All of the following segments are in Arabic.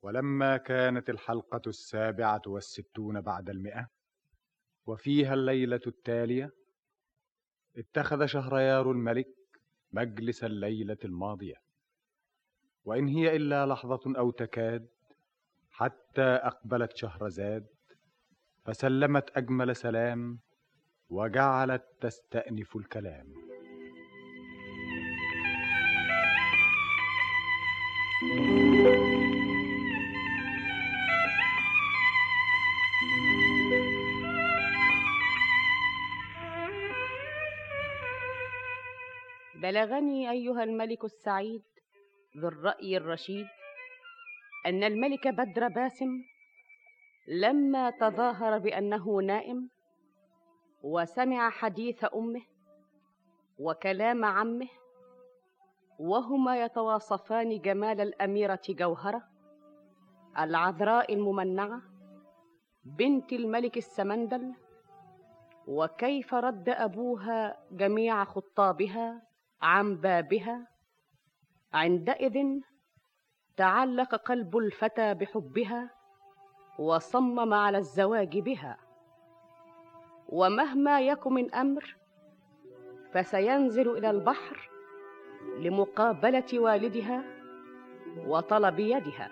ولما كانت الحلقة 67 بعد 100 وفيها الليلة التالية، اتخذ شهريار الملك مجلس الليلة الماضية، وإن هي إلا لحظة أو تكاد حتى أقبلت شهرزاد فسلمت أجمل سلام وجعلت تستأنف الكلام. بلغني أيها الملك السعيد ذو الرأي الرشيد أن الملك بدر باسم لما تظاهر بأنه نائم وسمع حديث أمه وكلام عمه وهما يتواصفان جمال الأميرة جوهرة العذراء الممنعة بنت الملك السمندل، وكيف رد أبوها جميع خطابها عن بابها، عندئذ تعلق قلب الفتى بحبها وصمم على الزواج بها، ومهما يكن من أمر فسينزل إلى البحر لمقابلة والدها وطلب يدها.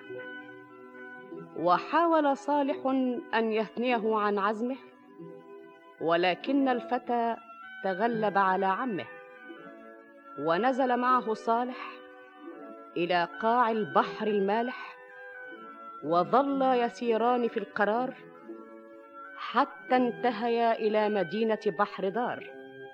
وحاول صالح أن يثنيه عن عزمه، ولكن الفتى تغلب على عمه، ونزل معه صالح إلى قاع البحر المالح، وظلا يسيران في القرار حتى انتهيا إلى مدينة بحر دار.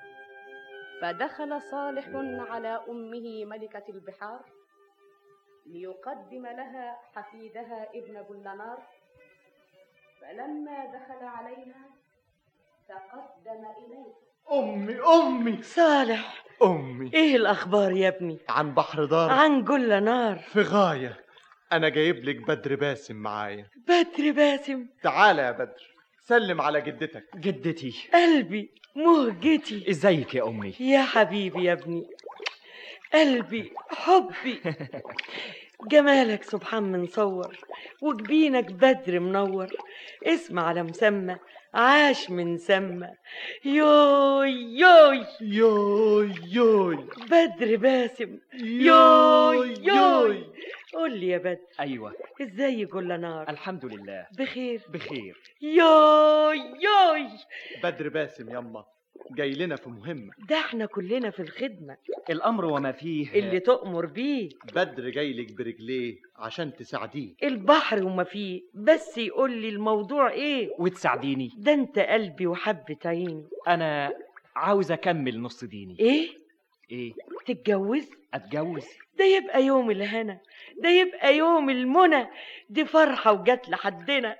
فدخل صالح على أمه ملكة البحار ليقدم لها حفيدها ابن جلنار، فلما دخل عليها تقدم إليه. أمي صالح، أمي، إيه الأخبار يا ابني؟ عن بحر دار، عن جلنار في غاية. أنا جايب لك بدر باسم معايا. بدر باسم؟ تعالى يا بدر، سلم على جدتك. جدتي، قلبي، مهجتي، ازيك يا أمي؟ يا حبيبي يا ابني، قلبي، حبي. جمالك سبحان منصور، وجبينك بدر منور، اسم على مسمى عاش من سما. يوي يوي يوي يوي بدر باسم، يوي يوي. قول لي يا بدر، أيوة، ازاي جلنار؟ الحمد لله بخير بخير. يوي يوي. بدر باسم يما جاي لنا في مهمة. ده احنا كلنا في الخدمة، الأمر وما فيه اللي تؤمر بيه. بدر جاي لك برجليه عشان تساعديه. البحر وما فيه، بس يقول لي الموضوع ايه وتساعديني. ده انت قلبي وحبة عيني. أنا عاوز أكمل نص ديني. ايه تتجوز؟ أتجوز؟ ده يبقى يوم الهنا، ده يبقى يوم المنى، دي فرحة وجات لحدنا.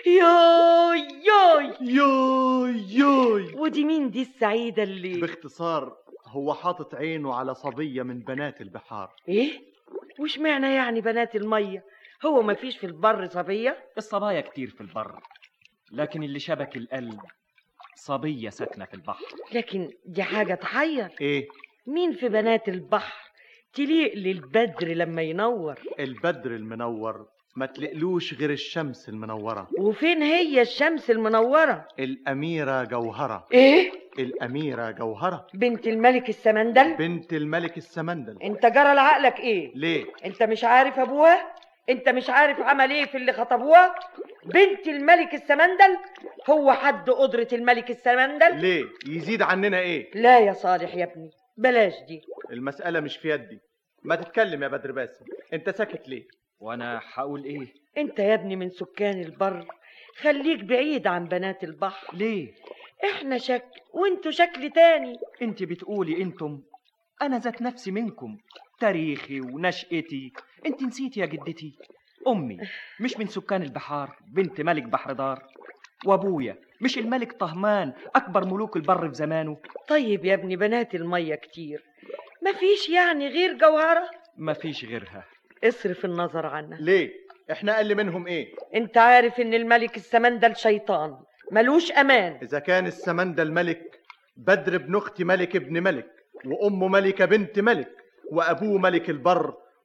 يوي يوي يوي يوي. ودي مين دي السعيدة اللي باختصار هو حاطط عينه على صبية من بنات البحار. ايه؟ وش معنى يعني بنات المية؟ هو ما فيش في البر صبية؟ الصبايا كتير في البر، لكن اللي شبك القلب صبية ساكنة في البحر. لكن دي حاجة تحير. ايه؟ مين في بنات البحر تليق للبدر لما ينور؟ البدر المنور ما تلقلوش غير الشمس المنورة. وفين هي الشمس المنورة؟ الأميرة جوهرة. ايه؟ الأميرة جوهرة بنت الملك السمندل؟ بنت الملك السمندل. انت جرى لعقلك ايه؟ ليه؟ انت مش عارف ابوها؟ انت مش عارف عمل ايه في اللي خطبوها؟ بنت الملك السمندل؟ هو حد قدرة الملك السمندل؟ ليه؟ يزيد عننا ايه؟ لا يا صالح يا ابني، بلاش دي. المسألة مش في يدي. ما تتكلم يا بدر باسم، انت ساكت ليه؟ وأنا هقول إيه؟ انت يا ابني من سكان البر، خليك بعيد عن بنات البحر. ليه؟ احنا شكل وانتوا شكل تاني. انت بتقولي انتم، أنا ذات نفسي منكم، تاريخي ونشأتي. انت نسيتي يا جدتي؟ أمي مش من سكان البحار، بنت ملك بحر دار، وأبويا مش الملك طهمان أكبر ملوك البر في زمانه. طيب يا ابني بنات المية كتير، مفيش يعني غير جوهرة؟ مفيش غيرها. اصرف النظر عنها. ليه؟ احنا اقل منهم ايه؟ انت عارف ان الملك السمندل شيطان ملوش امان. اذا كان السمندل ملك، بدر ابن اختي ملك ابن ملك، وامه ملكة بنت ملك، وابوه ملك البر،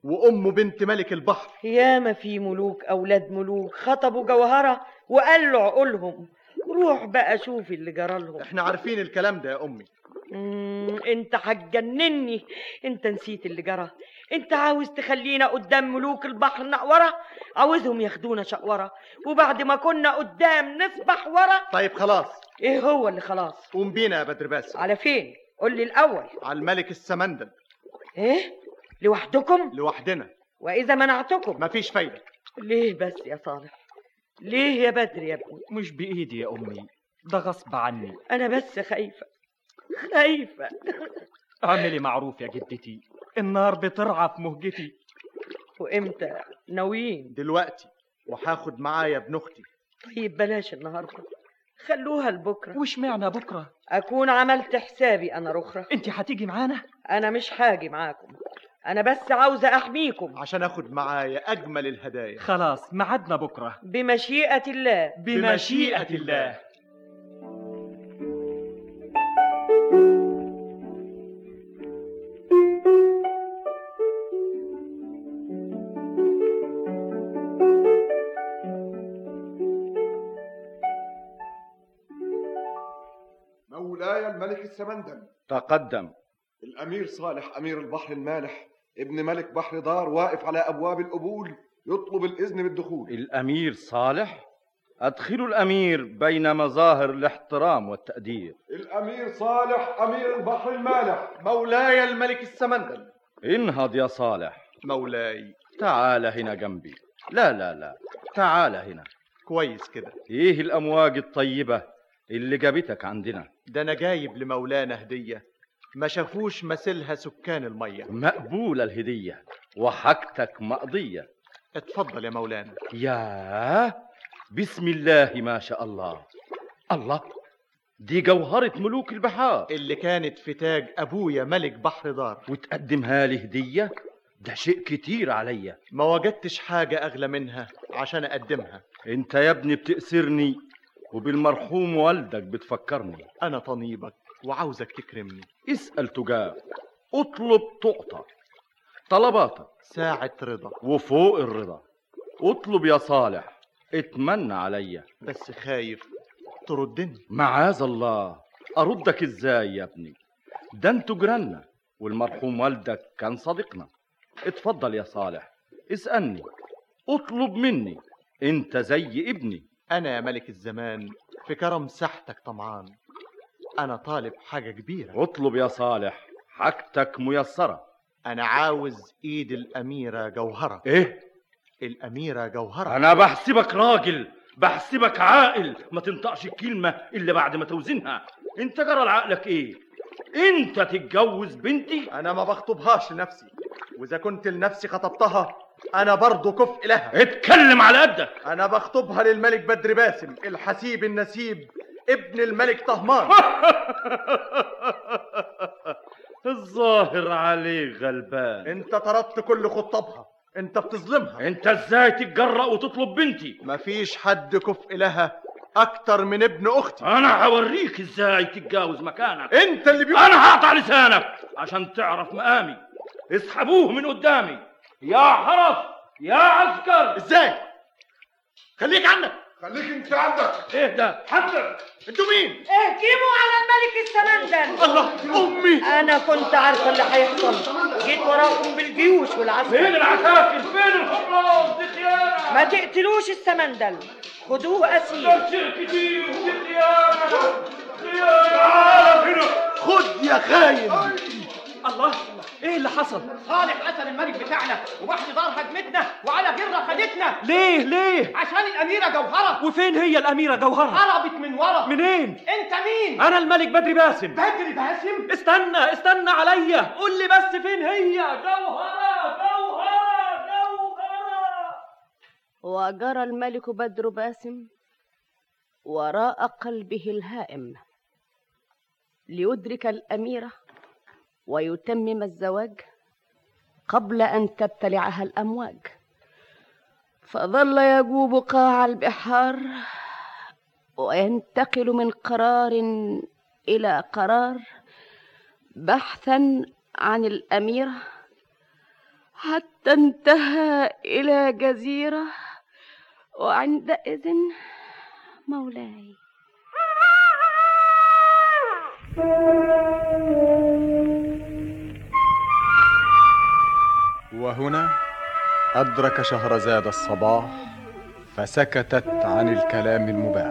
وأمه بنت ملك البحر. ياما في ملوك أولاد ملوك خطبوا جوهرة وقالوا عقولهم. روح بقى شوف اللي جرالهم. احنا عارفين الكلام ده يا أمي. انت هتجنني. انت نسيت اللي جرى. انت عاوز تخلينا قدام ملوك البحر نقورة، عاوزهم ياخدونا شقورة، وبعد ما كنا قدام نصبح ورا. طيب خلاص. ايه هو اللي خلاص؟ قوم بينا يا بدر باسم. على فين؟ قول لي الأول. على الملك السمندل. ايه؟ لوحدكم؟ لوحدنا. وإذا منعتكم؟ مفيش فايدة. ليه بس يا صالح؟ ليه يا بدر يا ابني؟ مش بإيدي يا أمي، ده غصب عني. أنا بس خايفة خايفة. اعملي معروف يا جدتي، النار بترعى في مهجتي. وإمتى ناويين؟ دلوقتي، وهاخد معايا ابن أختي. طيب بلاش النهاردة، خلوها لبكرة. وش معنى بكرة؟ أكون عملت حسابي أنا رخرة. انت هتيجي معانا؟ أنا مش هاجي معاكم، أنا بس عاوزة أحميكم عشان أخد معايا أجمل الهدايا. خلاص ميعادنا بكرة. بمشيئة الله. بمشيئة الله. مولاي الملك السمندل. تقدم. الأمير صالح أمير البحر المالح ابن ملك بحر دار واقف على أبواب القبول يطلب الإذن بالدخول. الأمير صالح؟ أدخلوا الأمير بين مظاهر الاحترام والتقدير. الأمير صالح أمير البحر المالح. مولاي الملك السمندل. انهض يا صالح. مولاي. تعال هنا جنبي. لا لا لا، تعال هنا. كويس كده. ايه الأمواج الطيبة اللي جابتك عندنا؟ ده أنا جايب لمولانا هدية ما شافوش مثلها سكان المية. مقبولة الهدية وحاجتك مقضية. اتفضل يا مولانا. ياه، بسم الله ما شاء الله. الله، دي جوهرة ملوك البحار اللي كانت في تاج أبويا ملك بحر دار. وتقدمها لي هدية؟ ده شيء كتير عليا. ما وجدتش حاجة أغلى منها عشان أقدمها. انت يا ابني بتأسرني وبالمرحوم والدك بتفكرني. أنا طنيبك وعاوزك تكرمني. اسأل تجاب، اطلب تعطى. طلباتك ساعة رضا وفوق الرضا. اطلب يا صالح، اتمنى عليا. بس خايف تردني. معاذ الله، اردك ازاي يا ابني؟ ده انتوا جيراننا والمرحوم والدك كان صديقنا. اتفضل يا صالح، اسألني، اطلب مني، انت زي ابني. أنا يا ملك الزمان في كرم ساحتك طمعان. أنا طالب حاجة كبيرة. اطلب يا صالح، حاجتك ميسرة. أنا عاوز إيد الأميرة جوهرة. إيه؟ الأميرة جوهرة. أنا بحسبك راجل، بحسبك عاقل، ما تنطقش الكلمة إلا بعد ما توزنها. أنت جرى لعقلك إيه؟ أنت تتجوز بنتي؟ أنا ما بخطبهاش لنفسي، وإذا كنت لنفسي خطبتها أنا برضو كفء لها. اتكلم على قدك. أنا بخطبها للملك بدر باسم الحسيب النسيب ابن الملك طهمان. الظاهر عليك غلبان. انت طردت كل خطابها، انت بتظلمها. انت ازاي تتجرأ وتطلب بنتي؟ مفيش حد كفء لها اكتر من ابن اختي. انا هوريك ازاي تتجاوز مكانك. انت اللي انا هقطع لسانك عشان تعرف مقامي. اسحبوه من قدامي يا حرس يا عسكر. ازاي؟ خليك عنك. خليك انت عندك. ايه ده؟ حضر. انتوا مين؟ اهجموا على الملك السمندل. الله، امي. انا كنت عارفه اللي هيحصل، جيت وراكم بالجيوش والعسكر. فين العساكر؟ فين الحراس؟ دي خيانه. ما تقتلوش السمندل، خدوه اسير. ده شيء كتير ودي خيانه. تعال هنا. خد يا خاين. الله، ايه اللي حصل؟ صالح قتل الملك بتاعنا وبحر دار هجمتنا وعلى جرة خدتنا. ليه؟ عشان الأميرة جوهرة. وفين هي الأميرة جوهرة؟ هربت من ورا. منين؟ انت مين؟ أنا الملك بدر باسم. بدر باسم؟ استنى عليا، قول لي بس فين هي؟ جوهرة. وجرى الملك بدر باسم وراء قلبه الهائم ليدرك الأميرة ويتمم الزواج قبل أن تبتلعها الأمواج. فظل يجوب قاع البحار وينتقل من قرار إلى قرار بحثا عن الأميرة، حتى انتهى إلى جزيرة، وعندئذ مولاي. وهنا أدرك شهرزاد الصباح، فسكتت عن الكلام المباح.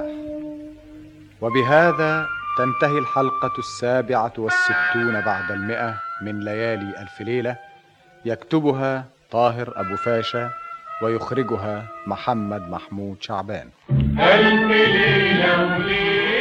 وبهذا تنتهي الحلقة 67 بعد 100 من ليالي ألف ليلة، يكتبها طاهر أبو فاشا ويخرجها محمد محمود شعبان. ألف ليلة وليلة.